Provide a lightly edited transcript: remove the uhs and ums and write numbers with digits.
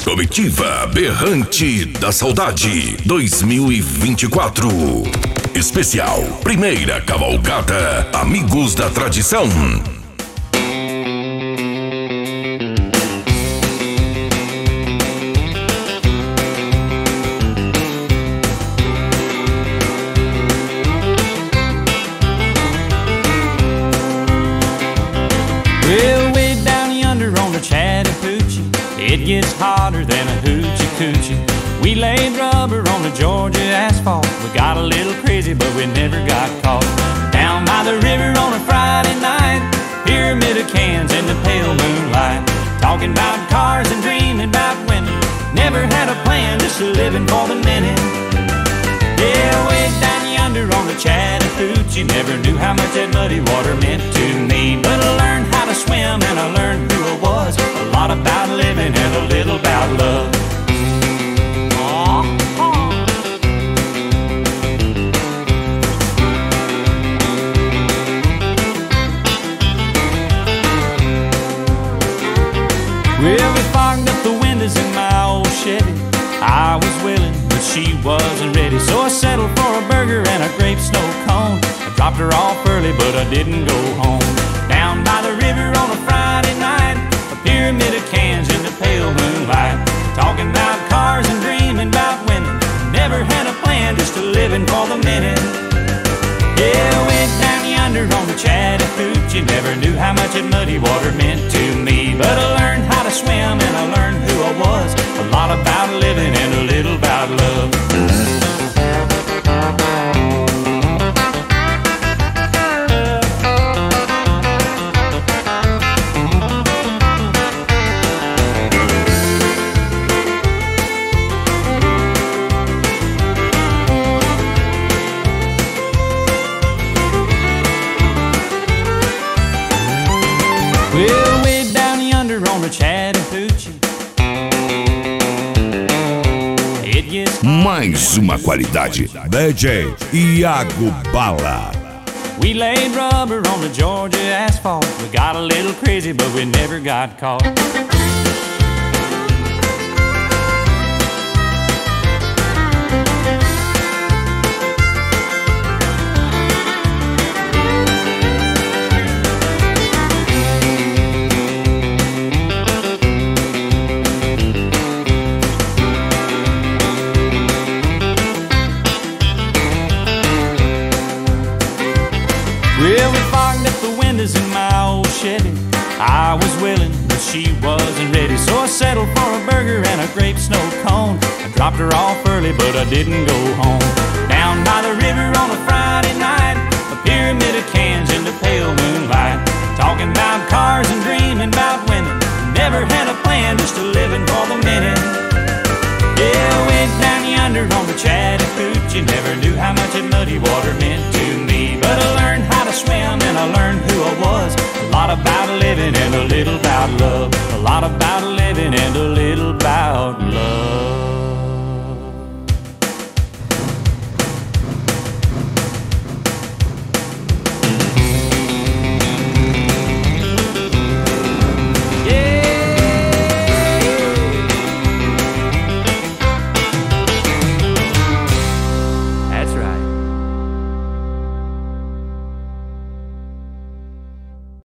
Comitiva Berrante da Saudade 2024. Especial Primeira Cavalgada Amigos da Tradição. It gets hotter than a hoochie coochie. We laid rubber on the Georgia asphalt. We got a little crazy, but we never got caught. Down by the river on a Friday night, pyramid of cans in the pale moonlight. Talking about cars and dreaming about women. Never had a plan, just living for the minute. Yeah, way down yonder on the Chattahoochee, never knew how much that muddy water meant to me. But I learned how to swim and I learned who I was. A lot about living and a little about love. Well, we fogged up the windows in my old Chevy. I was willing, but she wasn't ready. So I settled for a burger and a grape snow cone. I dropped her off early, but I didn't go home. Down by the river on a Friday night, a pyramid of cans in the pale moonlight. Talking about cars and dreaming about women. Never had a plan, just living for the minute. Yeah, went down yonder on the Chattahoochee. Never knew how much that muddy water meant to me. But I learned how to swim and I learned who I was. A lot about living and a little about love. Well, way down yonder on the Chattahoochee. It gets Mais uma qualidade. DJ Iago Bala. We laid rubber on the Georgia asphalt. We got a little crazy, but we never got caught. Well, we fogged up the windows in my old Chevy. I was willing, but she wasn't ready. So I settled for a burger and a grape snow cone. I dropped her off early, but I didn't go home. Down by the river on a Friday night, a pyramid of cans in the pale moonlight. Talking about cars and dreaming about women. Never had a plan, just living for the minute. Yeah, went down yonder on the Chattahoochee. Never knew how much that muddy water meant to me. But I learned how to swim and I learned who I was. A lot about living and a little about love. A lot about living and a